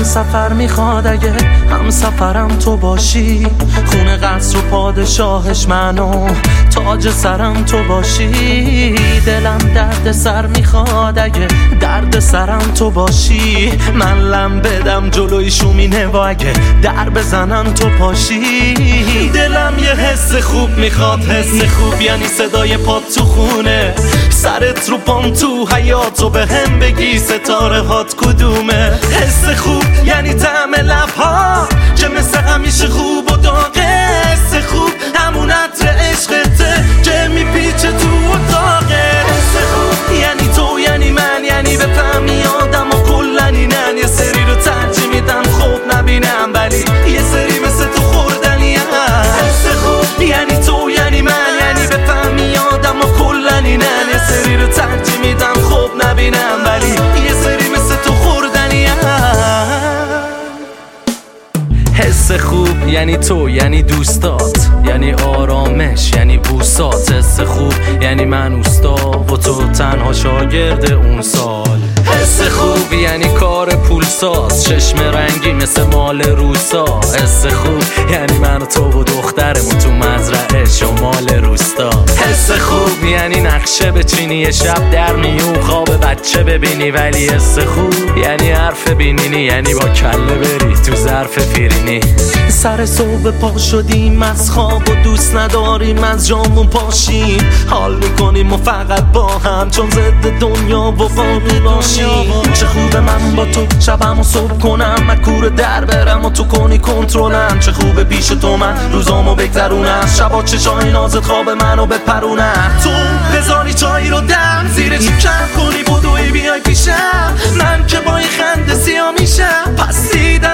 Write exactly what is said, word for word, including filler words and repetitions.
هم سفر میخواد اگه هم سفرم تو باشی، خونه قصر و پادشاهش منو تاج سرم تو باشی. دلم درد سر میخواد اگه درد سرم تو باشی، من لم بدم جلوی شومینه و اگه در بزنم تو پاشی. دلم یه حس خوب میخواد، حس خوب یعنی صدای پات تو خونه، سرت رو پام تو حیاتو به هم بگی ستاره هات کدومه. حس خوب یعنی طعم لبها که مثل همیشه خوب و داغه، حس خوب همون عطر عشقته که میپیچه تو اتاقه. حس خوب یعنی تو یعنی من، یعنی بفهمی آدم و کلن اینن. یه سری رو ترجیح میدم خوب نبینم ولی یه سری مثل تو خوردنی هم. حس خوب یعنی تو یعنی من، یعنی بفهمی آدم و کلن اینن. یه سری رو ترجیح میدم خوب نبینم ولی یه سری مثل تو خوردنی هم. حس خوب یعنی تو یعنی دوستات، یعنی آرامش یعنی بوسات. حس خوب یعنی من اوستا و تو تنها شاگرد اون سال. حس خوب یعنی کار پولساز، چشم رنگی مثل مال روسا. حس خوب یعنی من و تو و دخترمون تو مزرعه شمال روستا. حس خوب یعنی نقشه بچینی یه شب در میون خواب بچه ببینی، ولی حس خوب یعنی حرف بینینی، یعنی با کله بری تو ظرف فیرینی. سر صبح پا شدیم از خواب و دوست نداریم از جامون پاشیم، حال میکنیم و فقط با هم چون ضد دنیا و واقعی باشیم. چه خوبه من با تو شبم و صبح کنم، مکور در برم و تو کنی کنترلم. چه خوبه پیش تو من روزامو بگذرونم، شبا چشای نازت خواب منو بپرونم. تو بذاری چایی رو دم زیر چیب کم کنی بدوی بیای پیشم، من که با این خنده سیاه میشم. پس دیدم